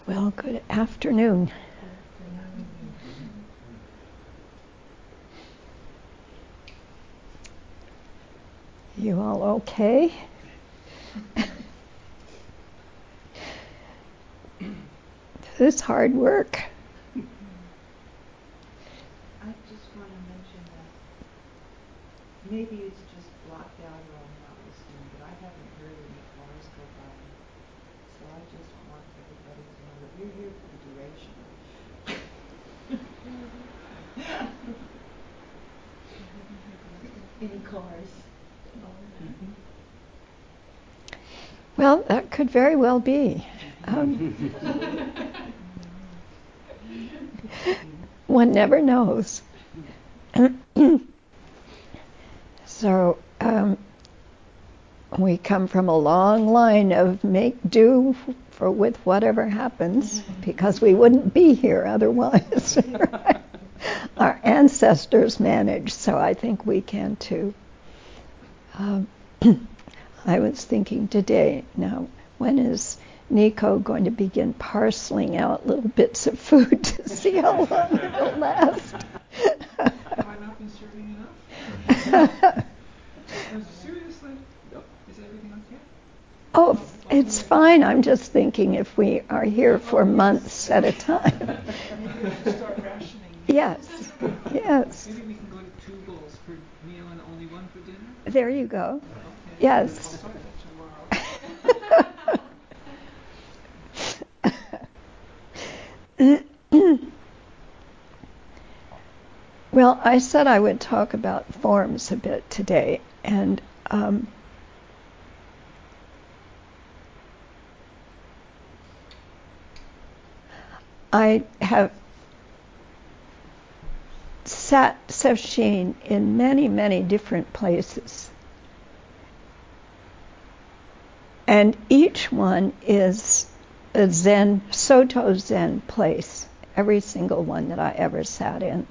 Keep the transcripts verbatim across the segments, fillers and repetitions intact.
Well, good afternoon. You all okay? This is hard work. I just want to mention that maybe it's just blocked out or I'm not listening, but I haven't heard any cars go by. So I just want everybody to know that we're here for the duration. Any cars? Mm-hmm. Well, that could very well be. Um, one never knows. So um, we come from a long line of make do for with whatever happens, because we wouldn't be here otherwise. Right? Our ancestors managed, so I think we can too. Um, I was thinking today, now, when is Nico going to begin parceling out little bits of food to see how long it'll last? Have I not been serving enough? uh, seriously? Nope. Is everything okay? Oh, it's fine. I'm just thinking if we are here for months at a time. Maybe we should start rationing. Yes, yes. Maybe we can go to two bowls per meal and only one for dinner? There you go. Okay. Yes. I'll start that tomorrow. Well, I said I would talk about forms a bit today, and um, I have sat sesshin in many, many different places. And each one is a Zen, Soto Zen place, every single one that I ever sat in.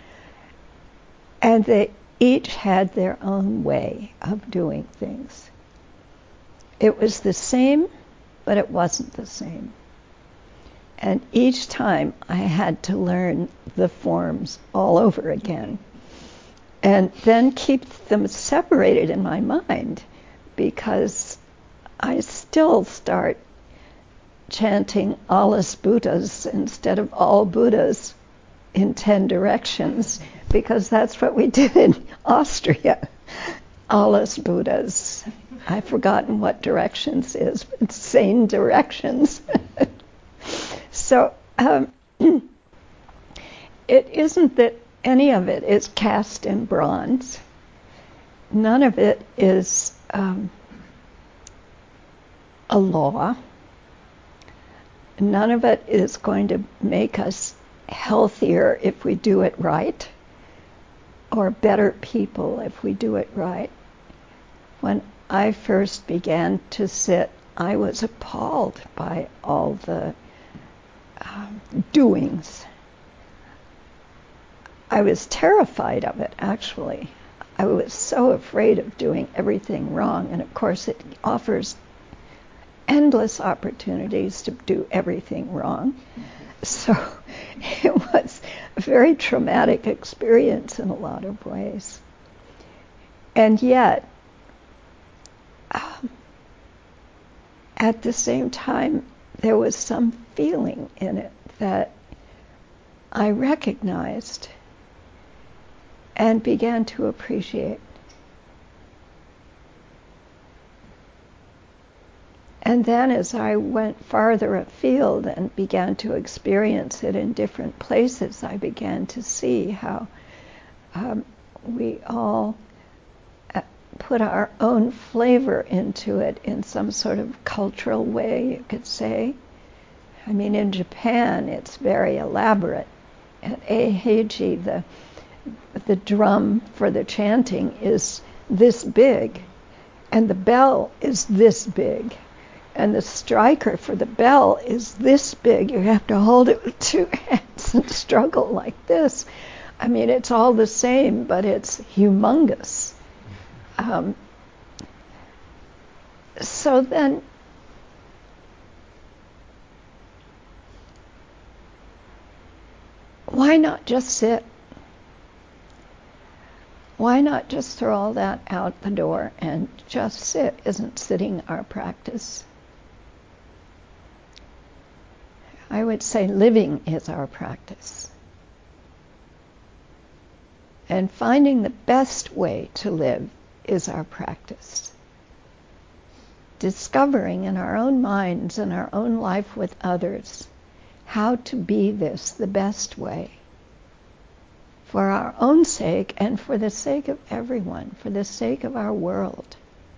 And they each had their own way of doing things. It was the same, but it wasn't the same. And each time I had to learn the forms all over again. And then keep them separated in my mind, because I still start chanting Alles Buddhas instead of all Buddhas in ten directions, because that's what we did in Austria. Alles Buddhas. I've forgotten what directions is, but it's sane directions. So um, it isn't that any of it is cast in bronze. None of it is um, a law. None of it is going to make us healthier if we do it right, or better people if we do it right. When I first began to sit, I was appalled by all the um, doings. I was terrified of it, actually. I was so afraid of doing everything wrong, and of course it offers endless opportunities to do everything wrong. So it was a very traumatic experience in a lot of ways. And yet, um, at the same time, there was some feeling in it that I recognized and began to appreciate. And then as I went farther afield and began to experience it in different places, I began to see how um, we all put our own flavor into it in some sort of cultural way, you could say. I mean, in Japan, it's very elaborate. At Eiheiji, the the drum for the chanting is this big, and the bell is this big, and the striker for the bell is this big. You have to hold it with two hands and struggle like this. I mean, it's all the same, but it's humongous. Um, so then why not just sit? Why not just throw all that out the door and just sit? Isn't sitting our practice? I would say living is our practice. And finding the best way to live is our practice. Discovering in our own minds and our own life with others how to be this the best way, for our own sake and for the sake of everyone, for the sake of our world.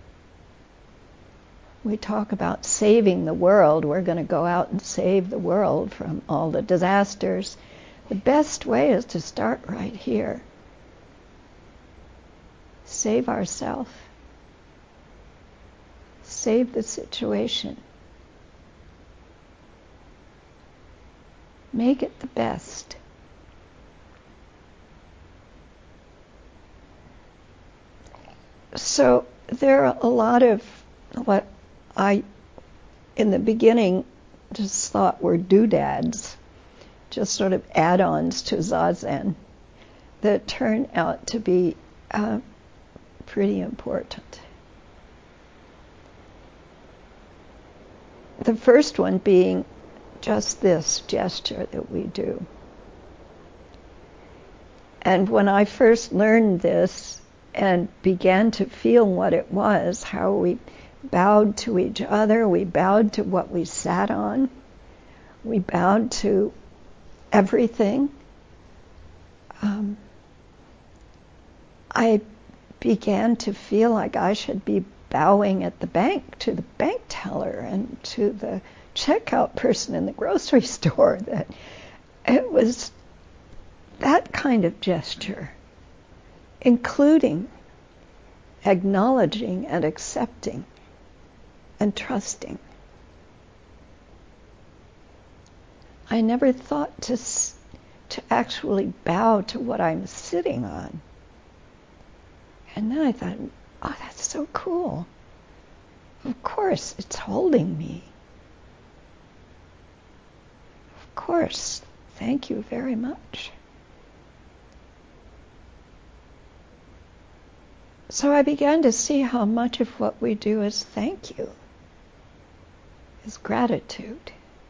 We talk about saving the world. We're going to go out and save the world from all the disasters. The best way is to start right here. Save ourselves. Save the situation. Make it the best. So there are a lot of what I, in the beginning, just thought were doodads, just sort of add-ons to Zazen, that turn out to be uh, pretty important. The first one being just this gesture that we do. And when I first learned this and began to feel what it was, how we bowed to each other, we bowed to what we sat on, we bowed to everything, um, I began to feel like I should be bowing at the bank to the bank teller and to the checkout person in the grocery store. That it was that kind of gesture, including acknowledging and accepting and trusting. I never thought to to actually bow to what I'm sitting on. And then I thought, oh, that's so cool. Of course, it's holding me. Of course, thank you very much. So I began to see how much of what we do is thank you, is gratitude.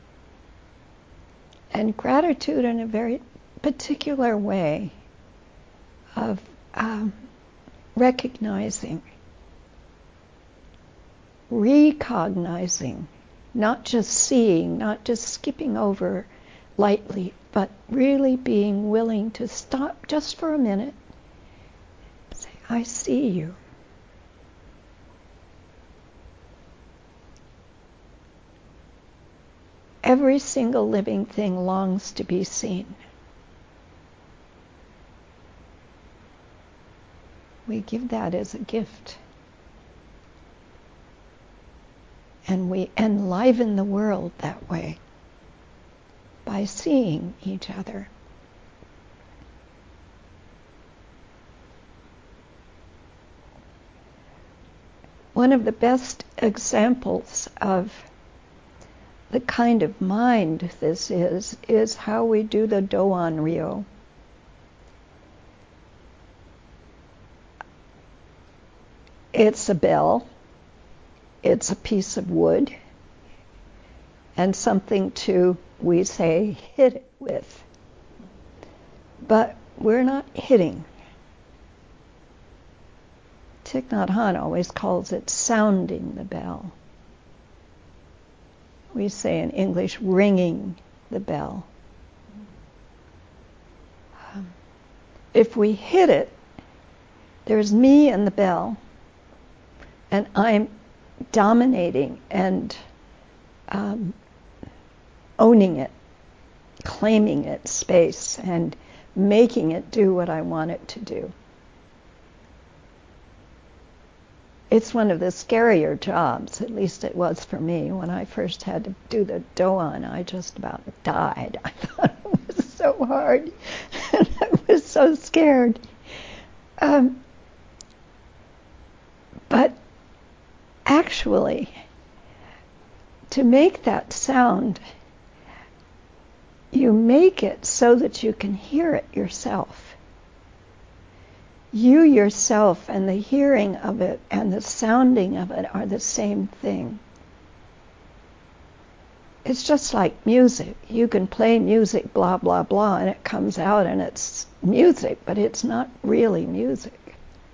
And gratitude in a very particular way of um, recognizing, recognizing, not just seeing, not just skipping over lightly, but really being willing to stop just for a minute, say, I see you. Every single living thing longs to be seen. We give that as a gift. And we enliven the world that way by seeing each other. One of the best examples of the kind of mind this is, is how we do the Doan Ryo. It's a bell, it's a piece of wood, and something to, we say, hit it with. But we're not hitting. Thich Nhat Hanh always calls it sounding the bell. We say in English, ringing the bell. Um, if we hit it, there's me and the bell, and I'm dominating and um, owning it, claiming its space, and making it do what I want it to do. It's one of the scarier jobs, at least it was for me. When I first had to do the Doan, I just about died. I thought it was so hard, and I was so scared. Um, but actually, to make that sound, you make it so that you can hear it yourself. You yourself and the hearing of it and the sounding of it are the same thing. It's just like music. You can play music, blah, blah, blah, and it comes out and it's music, but it's not really music.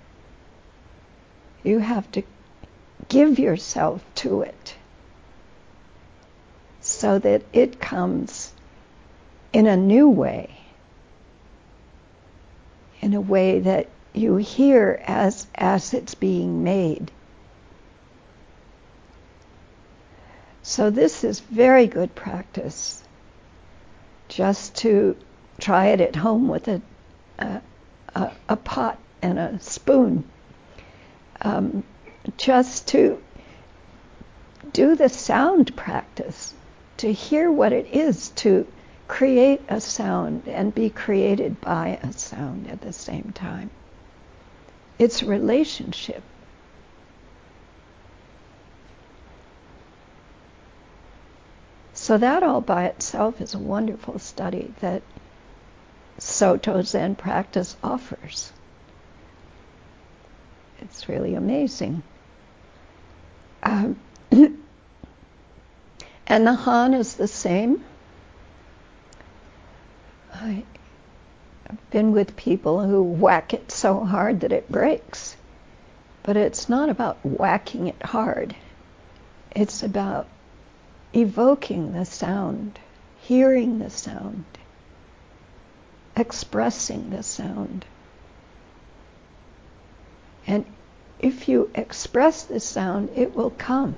You have to give yourself to it so that it comes in a new way, in a way that you hear as, as it's being made. So this is very good practice, just to try it at home with a, a, a, a pot and a spoon. Um, just to do the sound practice, to hear what it is to create a sound and be created by a sound at the same time. It's a relationship. So that all by itself is a wonderful study that Soto Zen practice offers. It's really amazing. Um, and the Han is the same. I've been with people who whack it so hard that it breaks. But it's not about whacking it hard. It's about evoking the sound, hearing the sound, expressing the sound. And if you express the sound, it will come.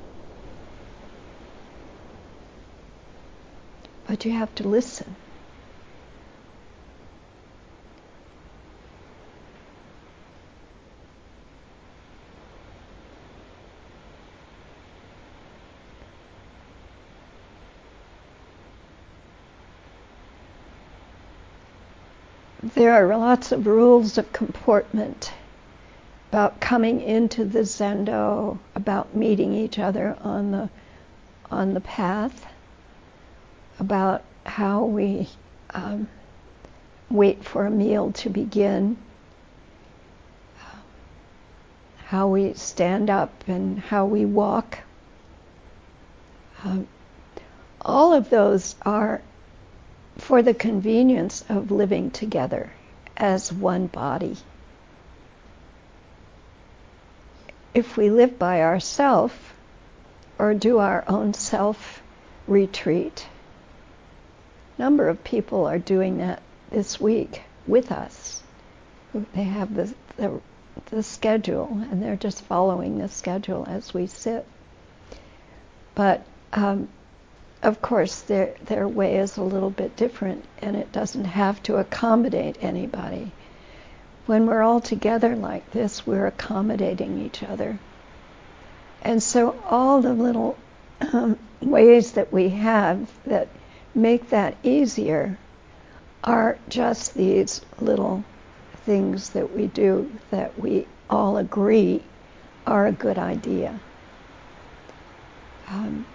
But you have to listen. There are lots of rules of comportment about coming into the Zendo, about meeting each other on the on the path, about how we um, wait for a meal to begin, how we stand up and how we walk. Um, all of those are for the convenience of living together as one body. If we live by ourselves or do our own self-retreat, a number of people are doing that this week with us. They have the, the, the schedule and they're just following the schedule as we sit. But um, of course, their their way is a little bit different, and it doesn't have to accommodate anybody. When we're all together like this, we're accommodating each other. And so all the little um, ways that we have that make that easier are just these little things that we do that we all agree are a good idea. Um,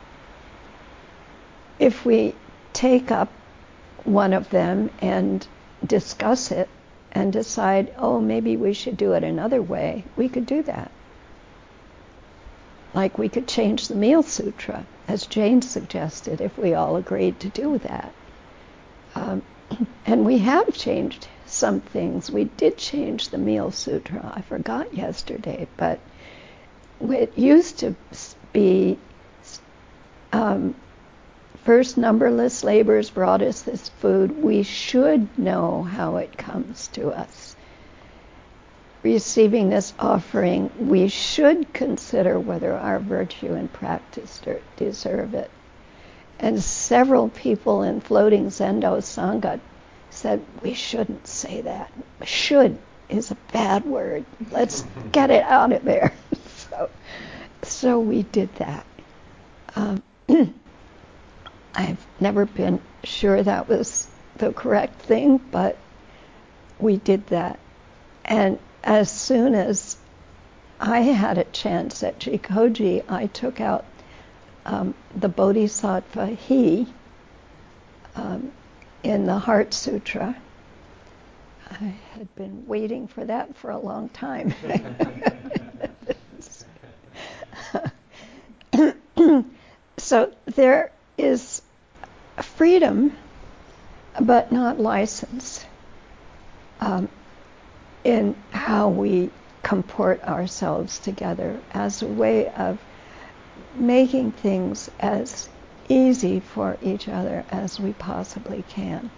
If we take up one of them and discuss it and decide, oh, maybe we should do it another way, we could do that. Like we could change the Meal Sutra, as Jane suggested, if we all agreed to do that. Um, and we have changed some things. We did change the Meal Sutra. I forgot yesterday, but it used to be um, first numberless labors brought us this food. We should know how it comes to us. Receiving this offering, we should consider whether our virtue and practice deserve it. And several people in Floating Zendo Sangha said, we shouldn't say that. Should is a bad word. Let's get it out of there. so, so we did that. Um, I've never been sure that was the correct thing, but we did that. And as soon as I had a chance at Jikoji, I took out um, the Bodhisattva he, um, in the Heart Sutra. I had been waiting for that for a long time. So there is freedom, but not license, um, in how we comport ourselves together as a way of making things as easy for each other as we possibly can.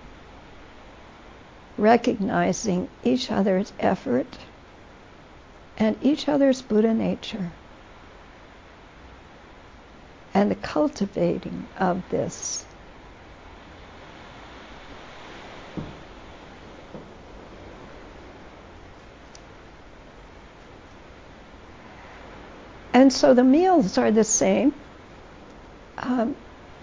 Recognizing each other's effort and each other's Buddha nature, and the cultivating of this. And so the meals are the same. Um,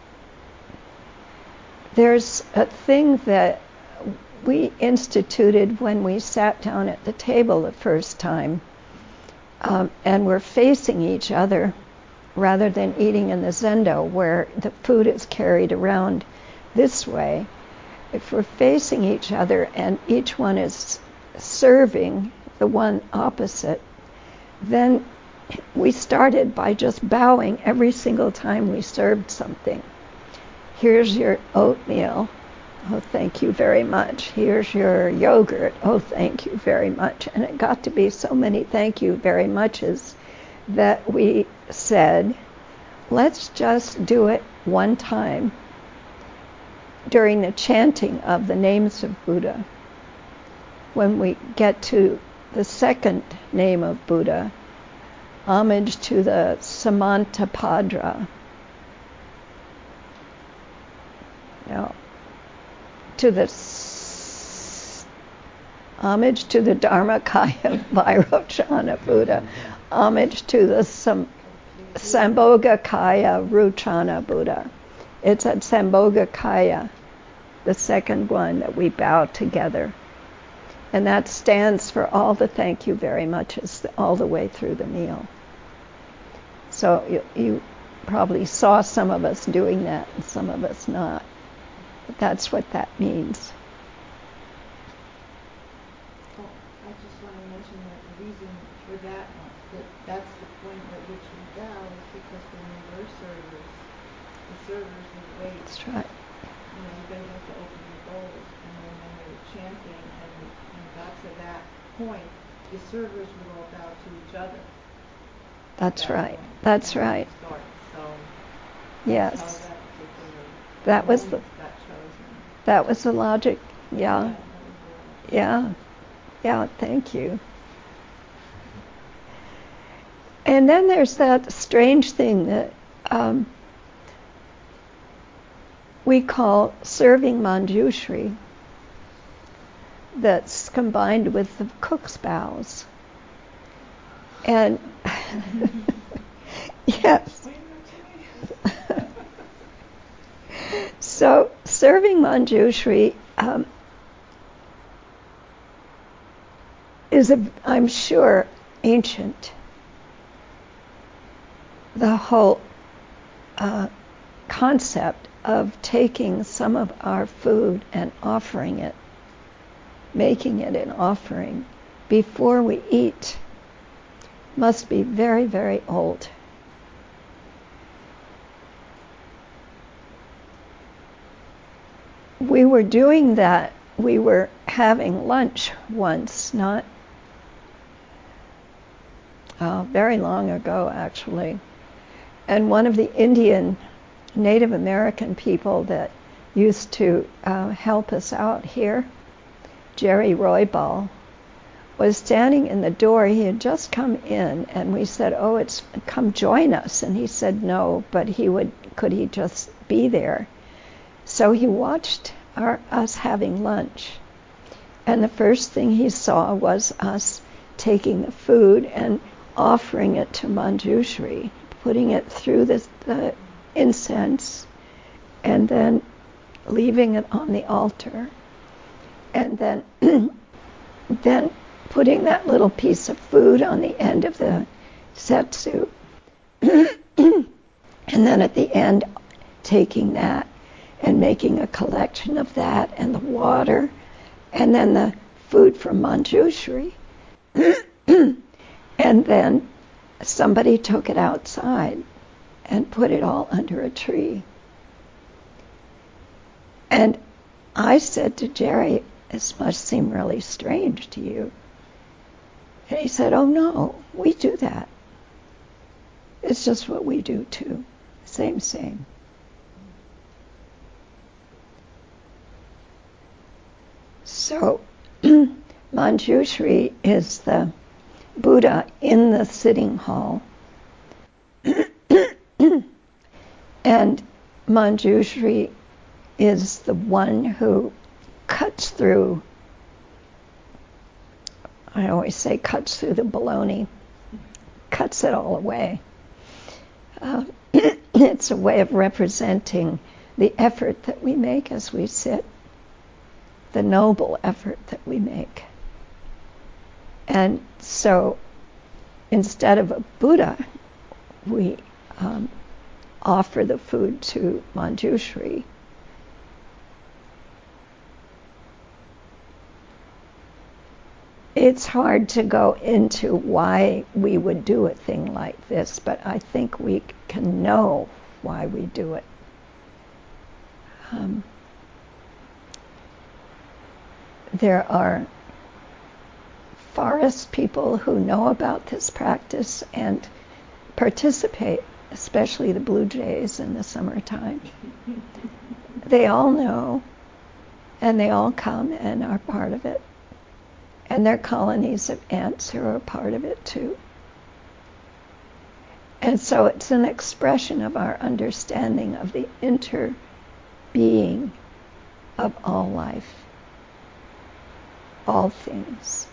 there's a thing that we instituted when we sat down at the table the first time, um, and we're facing each other rather than eating in the zendo where the food is carried around this way. If we're facing each other and each one is serving the one opposite, then we started by just bowing every single time we served something. Here's your oatmeal. Oh, thank you very much. Here's your yogurt. Oh, thank you very much. And it got to be so many thank you very muches that we said, let's just do it one time during the chanting of the names of Buddha. When we get to the second name of Buddha, homage to the Samantabhadra. No. To the s- homage to the Dharmakaya Vairocana Buddha. Homage to the Sam, Sambhogakaya Ruchana Buddha. It's at Sambhogakaya, the second one, that we bow together. And that stands for all the thank you very muches all the way through the meal. So you, you probably saw some of us doing that and some of us not. But that's what that means. Oh, I just want to mention that the reason for that, that that's the point at which we bow, is because when we were servers, the servers would wait. That's right. You know, everybody has to open the bowls, and then when they were chanting and, and got to that point, the servers would all bow to each other. That's That right. point. That's And right. Start. So Yes. that's how that particular That was the moment got chosen. that was the logic. Yeah, Yeah. that was the logic. Yeah. Yeah, thank you. And then there's that strange thing that um, we call serving Manjushri, that's combined with the cook's bows. And yes. So serving Manjushri um, is, a, I'm sure, ancient. The whole uh, concept of taking some of our food and offering it, making it an offering before we eat, must be very, very old. We were doing that. We were having lunch once, not uh, very long ago, actually. And one of the Indian Native American people that used to uh, help us out here, Jerry Roybal, was standing in the door. He had just come in, and we said, "Oh, it's come join us." And he said no, but he would. Could he just be there? So he watched our, us having lunch, and the first thing he saw was us taking the food and offering it to Manjushri, putting it through the, the incense, and then leaving it on the altar, and then then putting that little piece of food on the end of the setsu, and then at the end taking that and making a collection of that and the water and then the food from Manjushri. And then somebody took it outside and put it all under a tree. And I said to Jerry, this must seem really strange to you. And he said, oh no, we do that. It's just what we do too. Same, same. So Manjushri is the Buddha in the sitting hall. And Manjushri is the one who cuts through, I always say cuts through the baloney, cuts it all away. Uh, it's a way of representing the effort that we make as we sit, the noble effort that we make. And so instead of a Buddha, we um, offer the food to Manjushri. It's hard to go into why we would do a thing like this, but I think we can know why we do it. Um, there are forest people who know about this practice and participate, especially the blue jays in the summertime. They all know, and they all come and are part of it. And there are colonies of ants who are a part of it too. And so it's an expression of our understanding of the inter-being of all life, all things.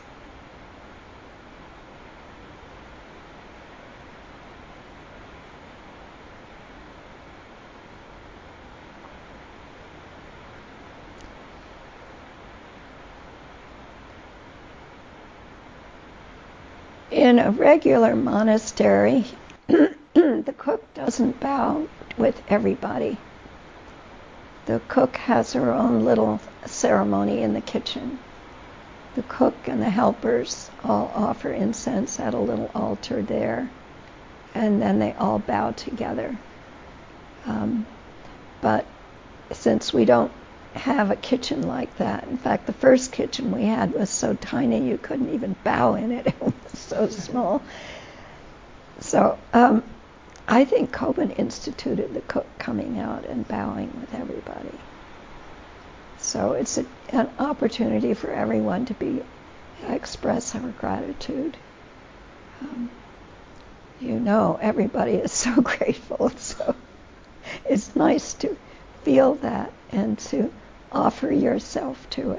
In a regular monastery, the cook doesn't bow with everybody. The cook has her own little ceremony in the kitchen. The cook and the helpers all offer incense at a little altar there, and then they all bow together. Um, but since we don't have a kitchen like that, in fact, the first kitchen we had was so tiny you couldn't even bow in it. It was so small. So um, I think Kobun instituted the cook coming out and bowing with everybody. So it's a, an opportunity for everyone to be express our gratitude. Um, you know, everybody is so grateful. So it's nice to feel that and to offer yourself to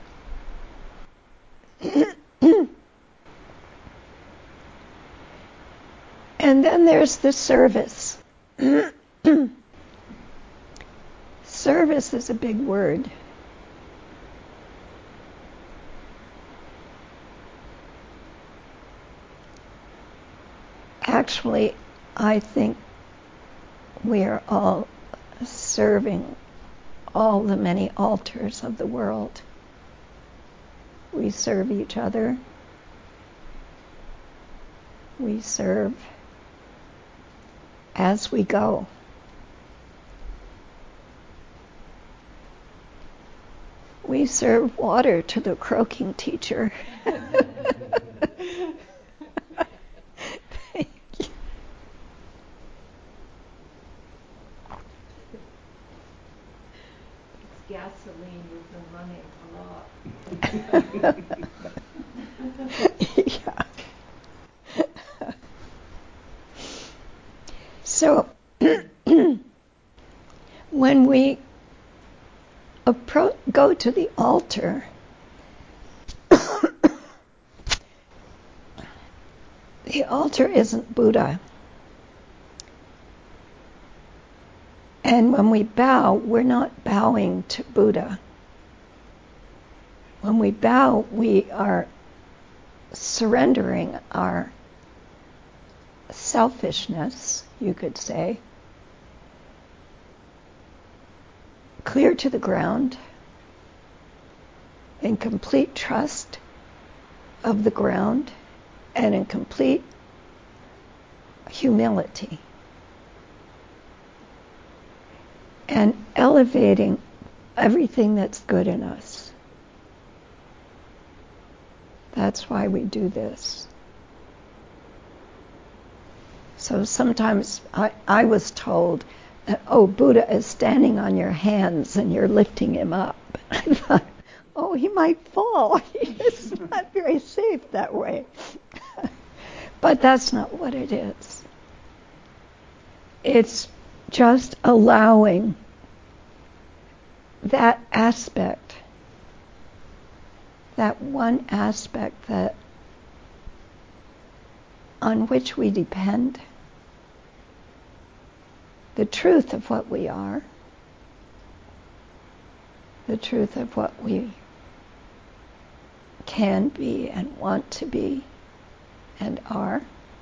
it. And then there's the service. Service is a big word. Actually, I think we are all serving all the many altars of the world. We serve each other. We serve as we go. We serve water to the croaking teacher. Thank you. It's gasoline. We've been running a lot. Yeah. So when we appro- go to the altar, the altar isn't Buddha. And when we bow, we're not bowing to Buddha. When we bow, we are surrendering our selfishness, you could say, clear to the ground, in complete trust of the ground, and in complete humility. And elevating everything that's good in us. That's why we do this. So sometimes I, I was told that, oh, Buddha is standing on your hands and you're lifting him up. I thought, oh, he might fall. It's not very safe that way. But that's not what it is. It's just allowing that aspect, that one aspect that on which we depend, the truth of what we are, the truth of what we can be and want to be and are.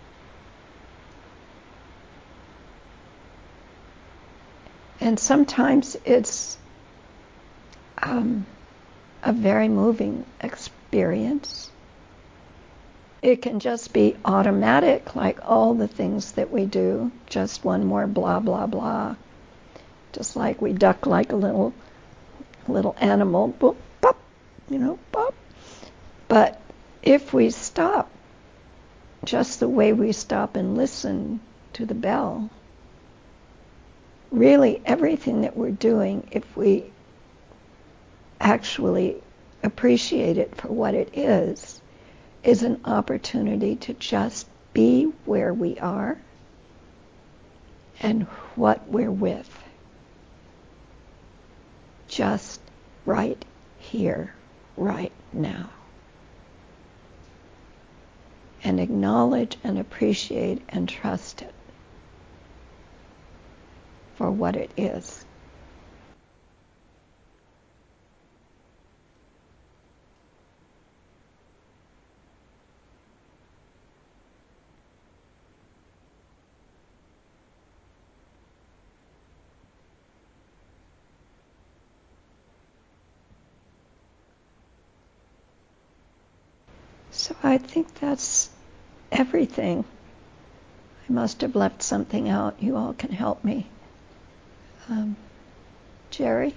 And sometimes it's um, a very moving experience. It can just be automatic, like all the things that we do, just one more blah, blah, blah. Just like we duck like a little little animal, boop, bop, you know, bop. But if we stop, just the way we stop and listen to the bell, really everything that we're doing, if we actually appreciate it for what it is, is an opportunity to just be where we are and what we're with. Just right here, right now. And acknowledge and appreciate and trust it for what it is. So I think that's everything. I must have left something out. You all can help me. Um, Jerry?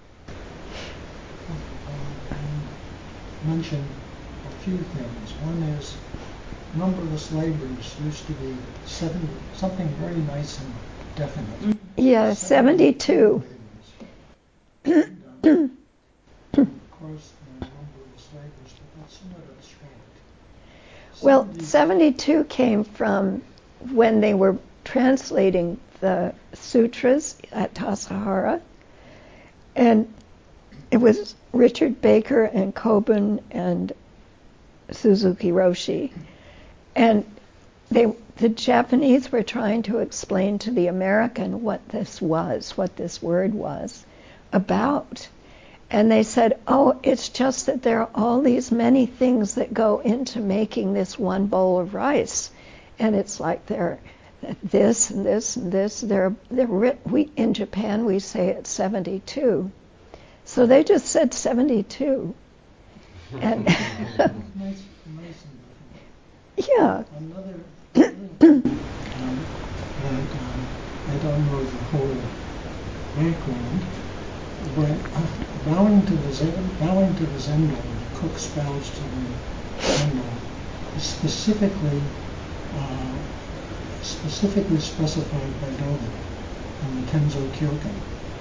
I mentioned a few things. One is numberless labors used to be seven, something very nice and definite. Yeah, seventy-two. and, uh, of course, there are numberless labors, but that's somewhat abstract. Well, seventy seventy-two came from when they were translating the sutras at Tassajara, and it was Richard Baker and Kobun and Suzuki Roshi, and they the Japanese were trying to explain to the American what this was, what this word was about. And they said, oh, it's just that there are all these many things that go into making this one bowl of rice. And it's like there this and this and this. They're, they're, we, in Japan, we say it's seventy-two. So they just said seventy-two. And nice, nice and definite. Yeah. Another, another thing um, that um, I don't know the whole background, but uh, bowing to the Zen, bowing to the Zendo, the cook's bows to the Zendo, is specifically uh, specifically specified by Dogen in the Tenzo Kyoken.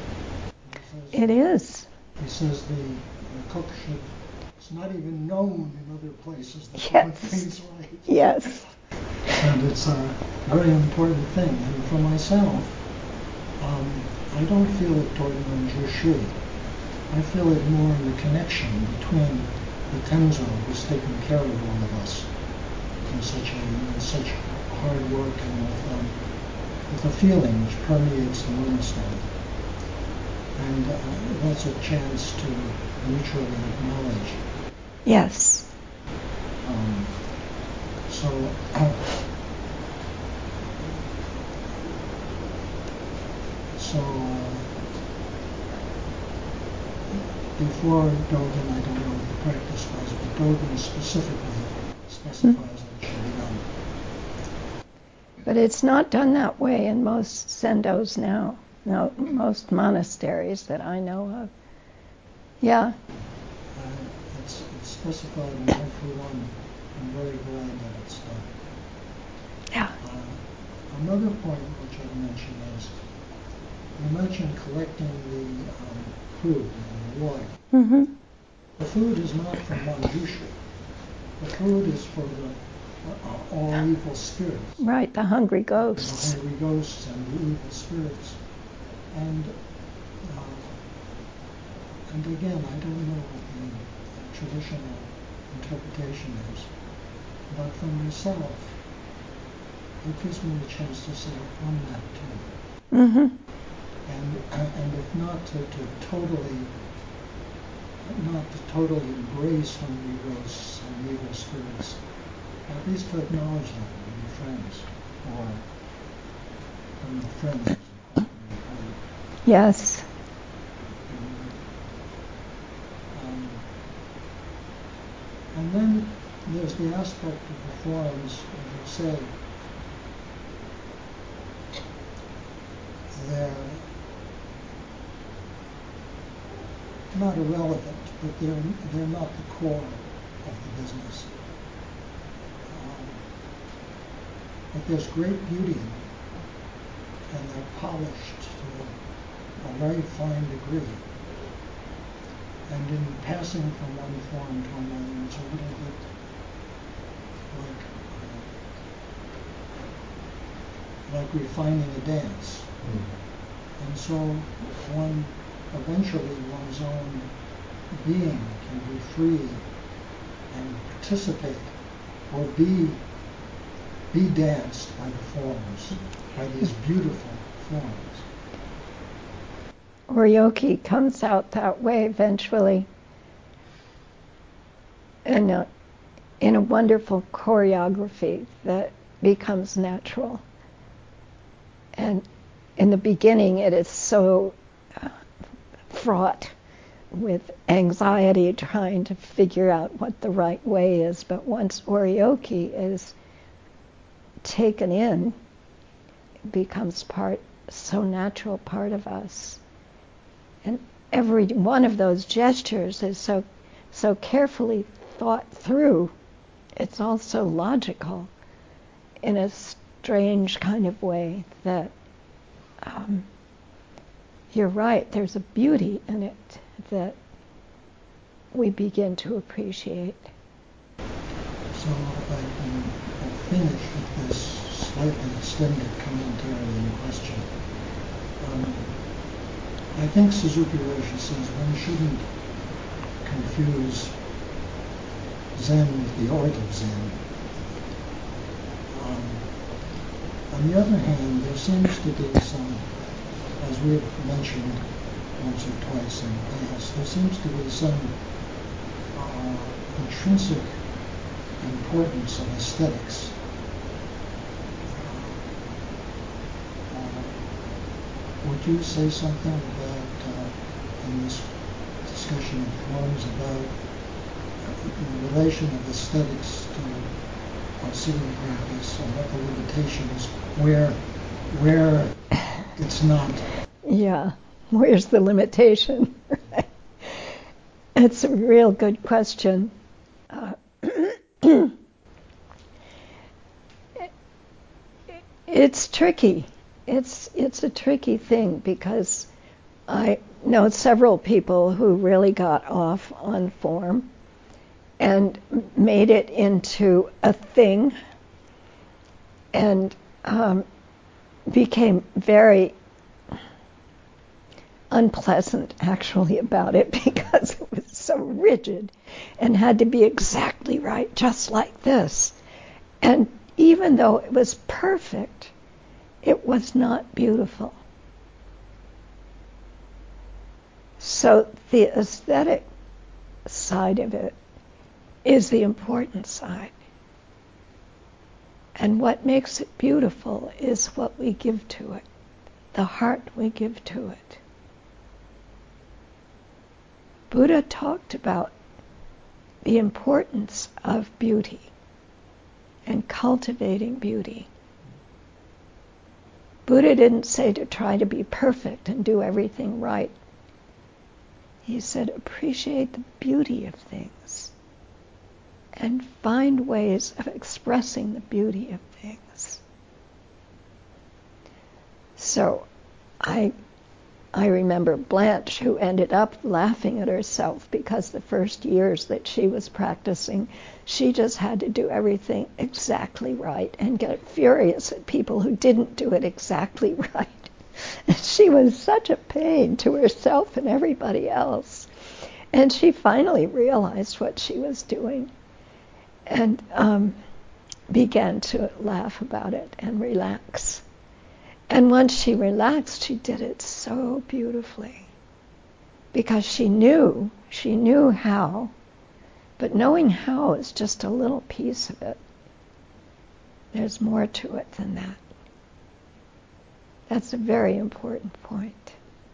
It is. He says the, the cook should. It's not even known in other places that Yes. one thing's right. Yes. And it's a very important thing. And for myself, um, I don't feel it toward Manjushui. I feel it more in the connection between the Tenzo, who's taken care of all of us in such a, in such hard work, and with, um, with a feeling which permeates the monastery. And uh, that's a chance to mutually acknowledge. Yes. Um, so, uh, so uh, before Dogen, I don't know what the practice was, but Dogen specifically specifies mm-hmm. that it should be done. But it's not done that way in most sendos now. No, most monasteries that I know of. Yeah. Uh, it's, it's specified, and I, for one, am very glad that it's done. Yeah. Uh, another point which I mentioned is, you mentioned collecting the um, food and the water. Mm-hmm. The food is not from Manjushri. The food is for the uh, all evil spirits. Right, the hungry ghosts. The hungry ghosts and the evil spirits. And uh, and again, I don't know what the, the traditional interpretation is, but for myself, it gives me a chance to say on that too. Mm-hmm. And and if not to, to totally not to totally embrace hungry ghosts and evil spirits, at least to acknowledge them and be friends, or I don't know, friends. Yes. Um, and then there's the aspect of the forms, as you say, they're not irrelevant, but they're they're not the core of the business. Um, but there's great beauty in them, and they're polished to a very fine degree. And in passing from one form to another, it's a little bit like uh, like refining a dance. Mm-hmm. And so one eventually one's own being can be free and participate or be be danced by the forms, by these beautiful forms. Oryoki comes out that way eventually in a, in a wonderful choreography that becomes natural. And in the beginning it is so uh, fraught with anxiety trying to figure out what the right way is, but once Oryoki is taken in, it becomes part, so natural part of us. And every one of those gestures is so so carefully thought through. It's also logical in a strange kind of way that um, you're right, there's a beauty in it that we begin to appreciate. So I can finish with this slightly extended commentary in question. Um, I think Suzuki Roshi says one shouldn't confuse Zen with the art of Zen. Um, on the other hand, there seems to be some, as we've mentioned once or twice in the past, there seems to be some uh, intrinsic importance of aesthetics. Uh, would you say something about, uh, in this discussion of forms, about the relation of aesthetics to our sitting practice and what the limitations, where, where it's not? Yeah, where's the limitation? It's a real good question. Uh, it's tricky. It's it's a tricky thing because I know several people who really got off on form and made it into a thing and um, became very unpleasant actually about it because it was so rigid and had to be exactly right, just like this. And even though it was perfect, it was not beautiful. So the aesthetic side of it is the important side. And what makes it beautiful is what we give to it, the heart we give to it. Buddha talked about the importance of beauty and cultivating beauty. Buddha didn't say to try to be perfect and do everything right. He said appreciate the beauty of things and find ways of expressing the beauty of things. So I I remember Blanche, who ended up laughing at herself because the first years that she was practicing, she just had to do everything exactly right and get furious at people who didn't do it exactly right. And she was such a pain to herself and everybody else. And she finally realized what she was doing and um, began to laugh about it and relax. And once she relaxed, she did it so beautifully because she knew, she knew how, but knowing how is just a little piece of it. There's more to it than that. That's a very important point.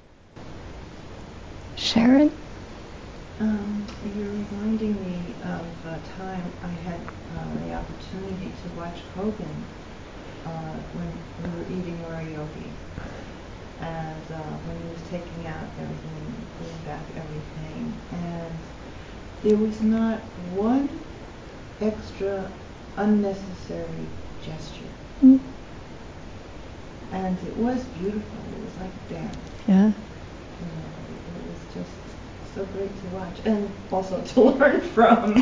Sharon? Um, you're reminding me of a time I had uh, the opportunity to watch Kogan Uh, when we were eating oryogi, and uh, when he was taking out everything, putting back everything, and there was not one extra unnecessary gesture. Mm. And it was beautiful. It was like dance. Yeah. You know, it, it was just so great to watch, and also to learn from.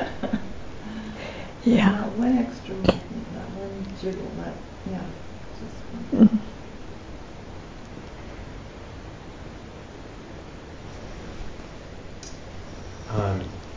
Yeah. Not one extra movement, not one jiggle, not, yeah, just one. Mm-hmm. Um,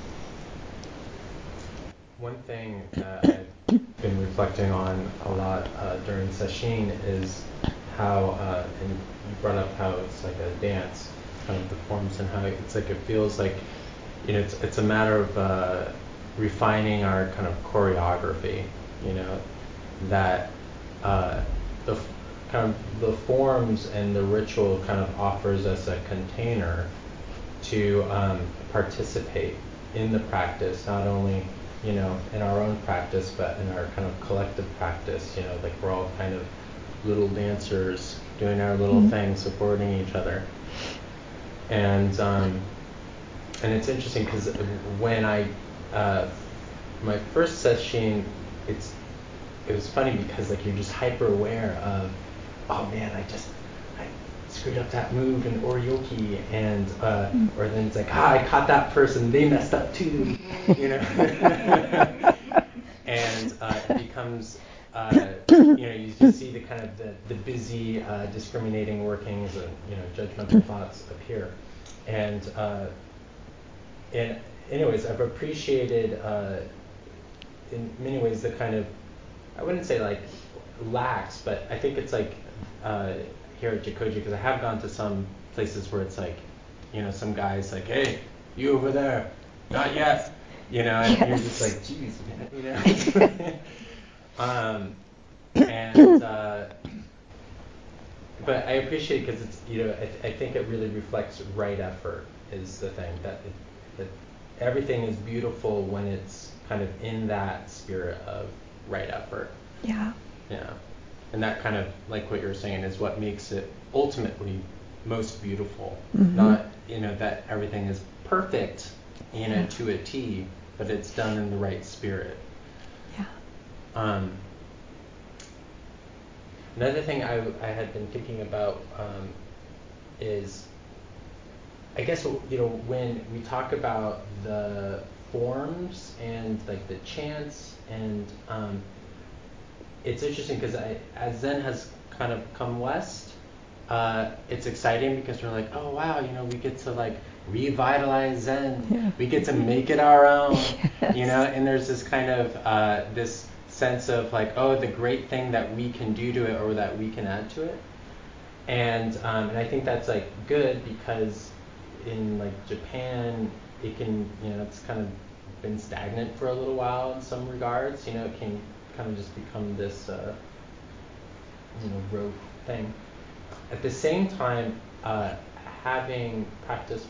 one thing that I've been reflecting on a lot uh, during sesshin is how, uh, and you brought up how it's like a dance, kind of the forms, and how it's like it feels like, you know, it's it's a matter of uh, refining our kind of choreography, you know, that uh, the f- kind of the forms and the ritual kind of offers us a container to um, participate in the practice, not only, you know, in our own practice, but in our kind of collective practice, you know, like we're all kind of little dancers doing our little Mm-hmm. thing, supporting each other. And um, and it's interesting because when I, uh, my first sesshin, it's, it was funny because like you're just hyper aware of, oh man, I just, I screwed up that move in oryoki, and uh, mm. or then it's like, ah, I caught that person, they messed up too, you know. And uh, it becomes, uh, you know, you just see the kind of the, the busy, uh, discriminating workings, and you know, judgmental thoughts appear, and uh, and anyways, I've appreciated uh, in many ways the kind of, I wouldn't say like lax, but I think it's like uh, here at Jikoji, because I have gone to some places where it's like, you know, some guy's like, hey, you over there, not yet, you know, and yes. You're just like, geez, man, you know. um, and uh, but I appreciate it because it's, you know, I, th- I think it really reflects right effort is the thing, that it, that everything is beautiful when it's kind of in that spirit of right effort. Yeah. Yeah. And that kind of, like what you're saying, is what makes it ultimately most beautiful. Mm-hmm. Not, you know, that everything is perfect, you know, yeah. to a T, but it's done in the right spirit. Yeah. Um, another thing I, I had been thinking about um, is, I guess, you know, when we talk about the forms and like the chants, and um, it's interesting because as Zen has kind of come west, uh, it's exciting because we're like, oh wow, you know, we get to like revitalize Zen, yeah. we get to make it our own, yes. you know, and there's this kind of uh, this sense of like, oh, the great thing that we can do to it or that we can add to it, and um, and I think that's like good because in like Japan, it can, you know, it's kind of been stagnant for a little while in some regards, you know, it can kind of just become this, uh, you know, rote thing. At the same time, uh, having practiced with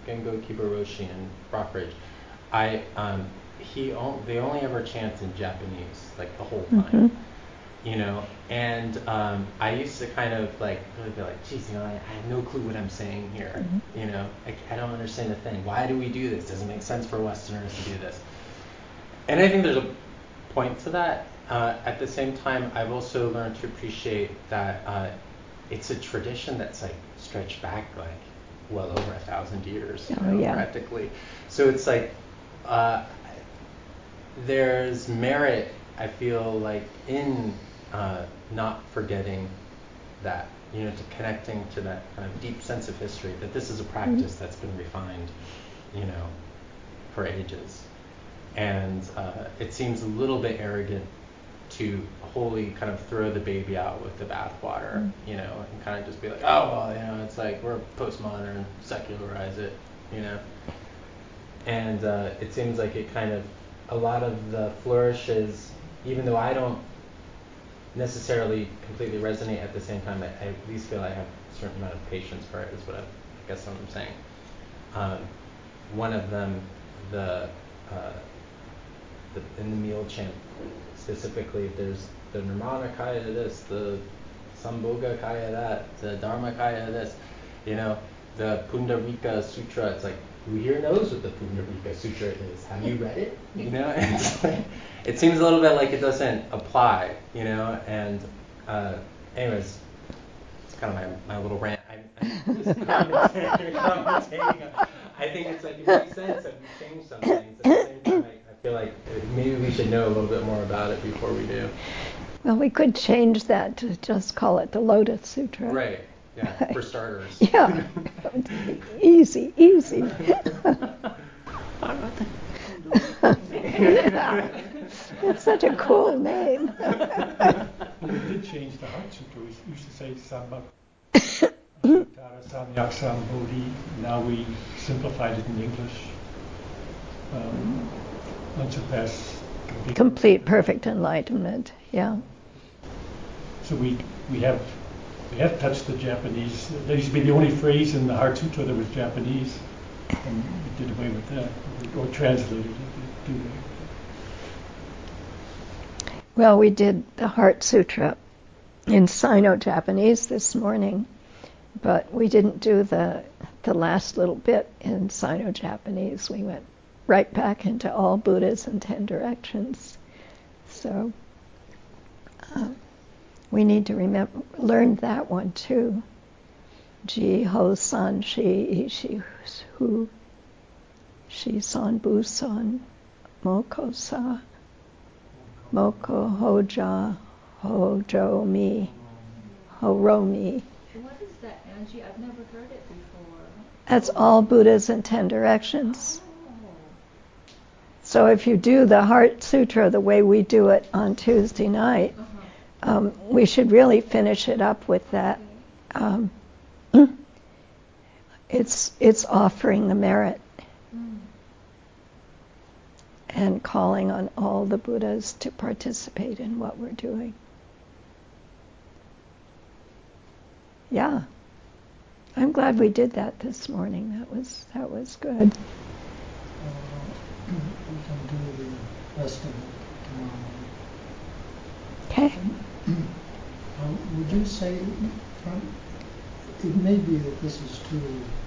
Gengo Kibaroshi in Rockridge, I um, he on, they only ever chant in Japanese like the whole time, mm-hmm. you know. And um, I used to kind of like really be like, geez, you know, I, I have no clue what I'm saying here, mm-hmm. you know. I, I don't understand a thing. Why do we do this? Doesn't make sense for Westerners to do this. And I think there's a point to that. Uh, at the same time, I've also learned to appreciate that uh, it's a tradition that's like stretched back like well over a thousand years, oh, you know, yeah. practically. So it's like uh, there's merit, I feel like, in uh, not forgetting that, you know, to connecting to that kind of deep sense of history, that this is a practice mm-hmm. that's been refined, you know, for ages. And uh, it seems a little bit arrogant to wholly kind of throw the baby out with the bathwater, mm-hmm. you know, and kind of just be like, oh, well, you know, it's like we're postmodern, secularize it, you know. And uh, it seems like it kind of, a lot of the flourishes, even though I don't necessarily completely resonate at the same time, I, I at least feel I have a certain amount of patience for it, is what I, I guess what I'm saying. Um, one of them, the, uh, the in the meal chant specifically, there's the Nirmanakaya this, the Sambhogakaya that, the Dharmakaya this, you know, the Pundarika Sutra. It's like, who here knows what the Pundarika Sutra is? Have you read it? You know, and it's like, it seems a little bit like it doesn't apply, you know. And uh, anyways, it's kind of my, my little rant. I, I was commentating, commentating. I think it's like it makes sense that we change some things. At the same time, I, I feel like maybe we should know a little bit more about it before we do. Well, we could change that to just call it the Lotus Sutra. Right. Yeah. For starters. Yeah. Easy, easy. It's such a cool name. We did change the Heart Sutra. We used to say Sambhak Tara Samyak Sambodhi. Now we simplified it in English. Um, unsurpassed. Complete, complete perfect enlightenment. Yeah. So we we have we have touched the Japanese. There used to be the only phrase in the Heart Sutra that was Japanese, and we did away with that, or translated it. Did Well, we did the Heart Sutra in Sino-Japanese this morning, but we didn't do the the last little bit in Sino-Japanese. We went right back into all Buddhas and ten directions. So uh, we need to remember, learn that one too. Ji ho san shi ishi hu shi san bu san moko sa moko hoja hojo mi horo mi. What is that, Angie? I've never heard it before. That's all Buddhas and ten directions. So if you do the Heart Sutra the way we do it on Tuesday night, uh-huh. um, we should really finish it up with that. Um, it's it's offering the merit mm. and calling on all the Buddhas to participate in what we're doing. Yeah, I'm glad we did that this morning. That was that was good. We can do the rest of it tomorrow. Okay. Um, would you say, um, it may be that this is too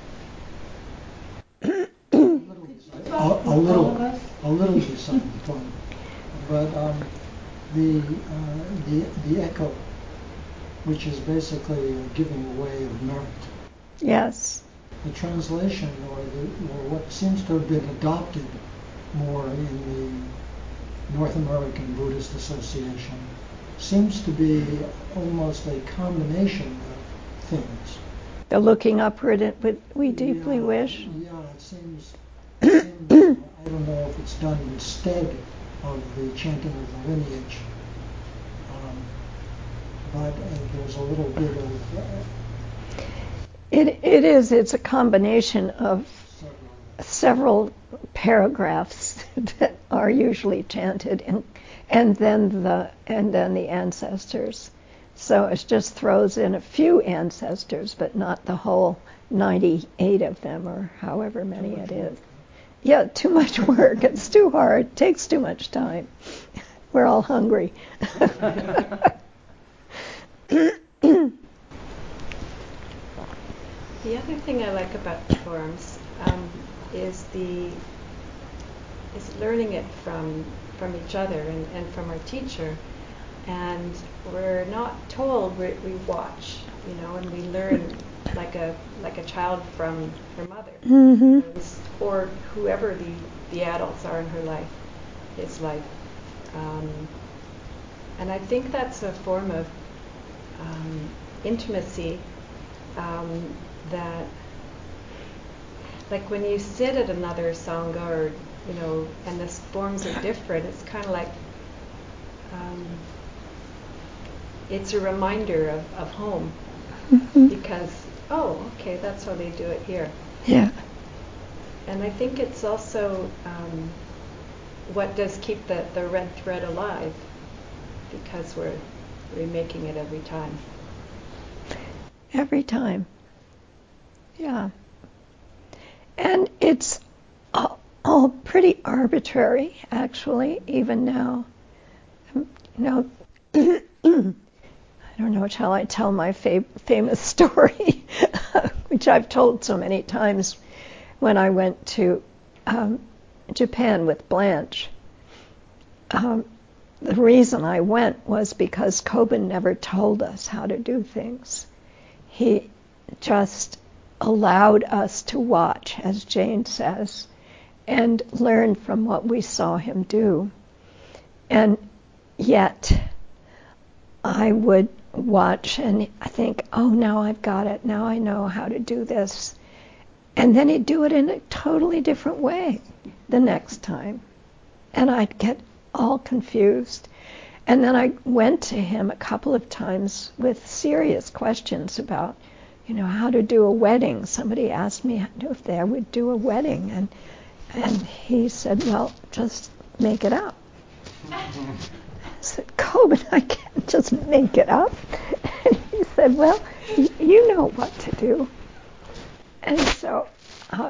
a little, a, a little, a little beside the point, but um, the uh, the the echo, which is basically a giving away of merit. Yes. The translation, or the or what seems to have been adopted more in the North American Buddhist Association, seems to be almost a combination of things. The looking upward, it would, we deeply yeah, wish. Yeah, it seems, it seems I don't know if it's done instead of the chanting of the lineage, um, but uh, there's a little bit of... Uh, it, it is, it's a combination of several, several paragraphs that are usually chanted, and and then the and then the ancestors. So it just throws in a few ancestors, but not the whole ninety-eight of them, or however many it is. Yeah, too much work. It's too hard. It takes too much time. We're all hungry. The other thing I like about the forms um, is the is learning it from from each other and, and from our teacher. And we're not told, we, we watch, you know, and we learn like a like a child from her mother, Mm-hmm. or whoever the, the adults are in her life, his life. Um, and I think that's a form of um, intimacy um, that, like when you sit at another Sangha, or, you know, and the forms are different, it's kind of like, um, it's a reminder of, of home, Mm-hmm. because, oh, okay, that's how they do it here. Yeah. And I think it's also um, what does keep the, the red thread alive, because we're remaking it every time. Every time. Yeah. And it's all, all pretty arbitrary, actually, even now. Um, you know, I don't know, shall I tell my fa- famous story, which I've told so many times, when I went to um, Japan with Blanche. Um, the reason I went was because Kobun never told us how to do things. He just allowed us to watch, as Jane says, and learn from what we saw him do. And yet, I would watch and think, oh, now I've got it. Now I know how to do this. And then he'd do it in a totally different way the next time. And I'd get all confused. And then I went to him a couple of times with serious questions about, you know, how to do a wedding. Somebody asked me if they would do a wedding. And, and he said, well, just make it up. I said, Kobun, I can't just make it up. And he said, well, y- you know what to do. And so uh,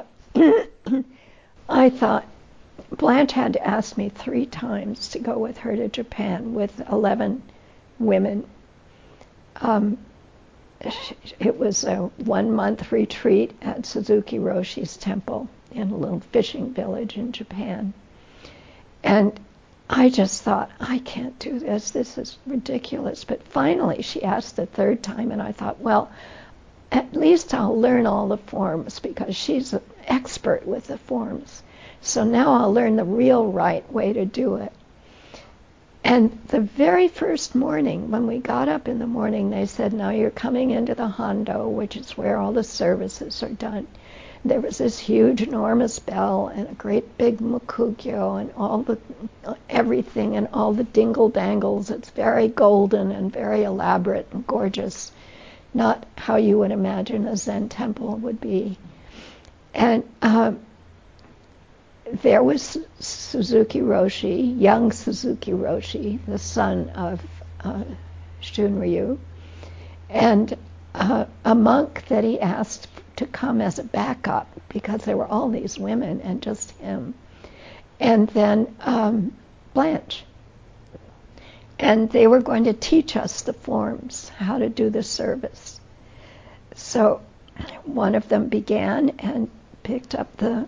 I thought, Blanche had to ask me three times to go with her to Japan with eleven women. Um, it was a one-month retreat at Suzuki Roshi's temple in a little fishing village in Japan. And I just thought, I can't do this. This is ridiculous. But finally, she asked the third time, and I thought, well, at least I'll learn all the forms, because she's an expert with the forms. So now I'll learn the real right way to do it. And the very first morning, when we got up in the morning, they said, now you're coming into the Hondo, which is where all the services are done. There was this huge, enormous bell and a great big mukugyo and all the everything and all the dingle-dangles. It's very golden and very elaborate and gorgeous. Not how you would imagine a Zen temple would be. And um, there was Suzuki Roshi, young Suzuki Roshi, the son of uh, Shunryu, and uh, a monk that he asked to come as a backup, because there were all these women and just him. And then um, Blanche. And they were going to teach us the forms, how to do the service. So one of them began and picked up the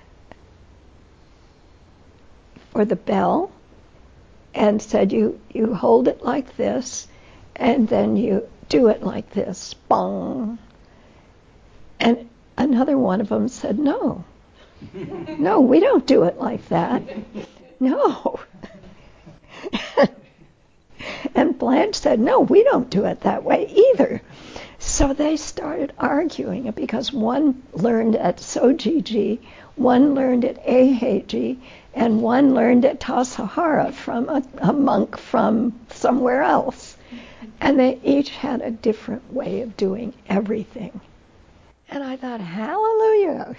for the bell and said, you, you hold it like this, and then you do it like this, bong. And another one of them said, no, no, we don't do it like that. No. And Blanche said, no, we don't do it that way either. So they started arguing, because one learned at Sojiji, one learned at Eiheiji, and one learned at Tassajara from a, a monk from somewhere else. And they each had a different way of doing everything. And I thought, hallelujah.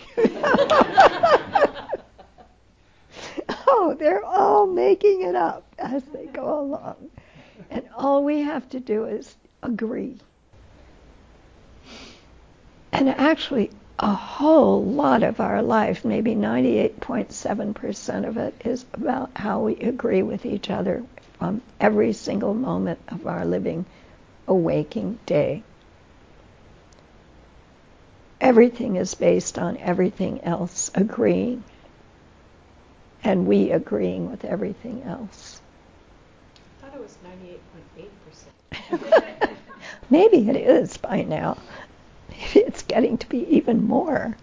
Oh, they're all making it up as they go along. And all we have to do is agree. And actually, a whole lot of our life, maybe ninety-eight point seven percent of it, is about how we agree with each other from every single moment of our living, awaking day. Everything is based on everything else agreeing, and we agreeing with everything else. I thought it was ninety-eight point eight percent. Maybe it is by now. Maybe it's getting to be even more.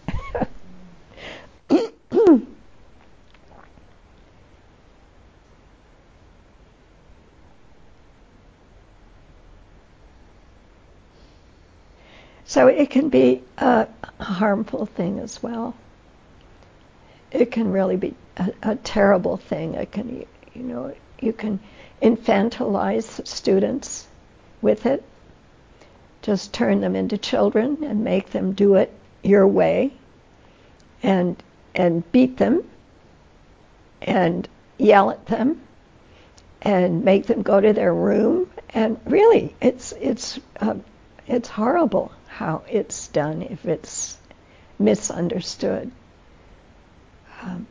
So it can be a harmful thing as well. It can really be a, a terrible thing. It can, you know, you can infantilize students with it. Just turn them into children and make them do it your way, and and beat them, and yell at them, and make them go to their room. And really, it's it's uh, it's horrible how it's done if it's misunderstood. Um,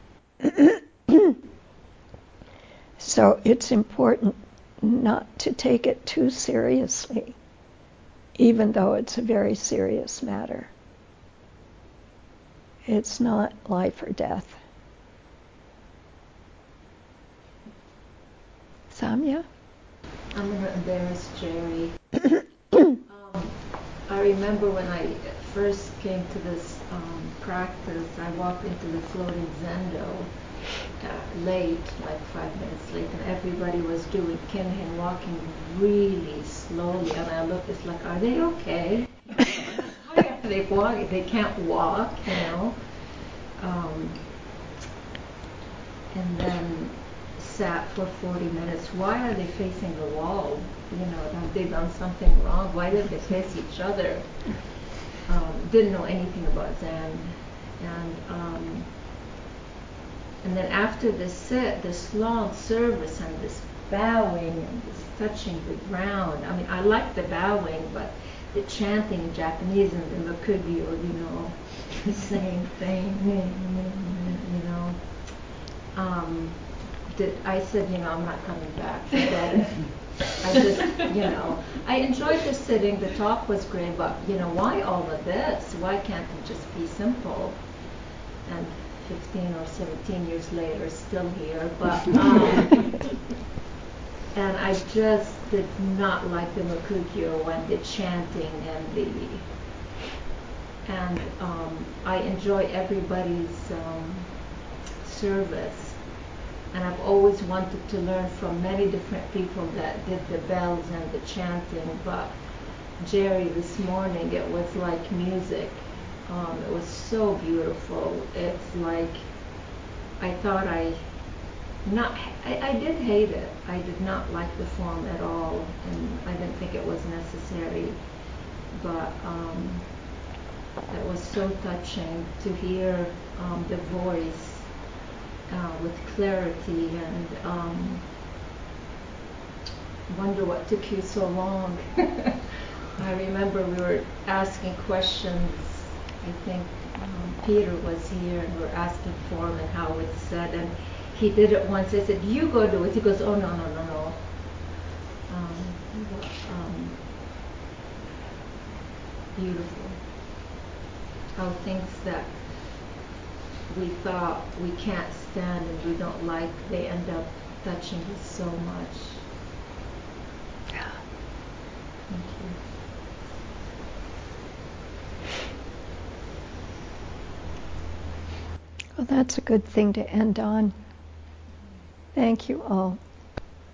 so it's important not to take it too seriously, even though it's a very serious matter. It's not life or death. Samya? I'm going to embarrass Jerry. um, I remember when I first came to this um, practice, I walked into the floating zendo uh, late, like five minutes late, and everybody was doing kinhin, walking really slowly, and I looked, it's like, are they okay? How are they walking? They can't walk, you know? Um, and then sat for forty minutes. Why are they facing the wall? You know, have they done something wrong? Why did they face each other? Um, didn't know anything about Zen. And um, and then after this sit, this long service and this bowing and this touching the ground. I mean, I like the bowing, but the chanting in Japanese and the Mukugyo, you know, the same thing, you know. Um, did, I said, you know, I'm not coming back. Forget it. I just, you know, I enjoyed the sitting. The talk was great, but, you know, why all of this? Why can't it just be simple? And fifteen or seventeen years later, still here. But, um, and I just did not like the Mukugyo and the chanting and the, and um, I enjoy everybody's um, service. And I've always wanted to learn from many different people that did the bells and the chanting, but Jerry, this morning, it was like music. Um, it was so beautiful. It's like, I thought I, not, I, I did hate it. I did not like the form at all, and I didn't think it was necessary, but um, it was so touching to hear um, the voice Uh, with clarity, and um, wonder what took you so long. I remember we were asking questions. I think um, Peter was here, and we were asking form and how it's said, and he did it once. I said, "You go do it." He goes, "Oh no, no, no, no." Um, um, beautiful. How things that we thought we can't stand and we don't like, they end up touching us so much. Yeah. Thank you. Well, that's a good thing to end on. Thank you all.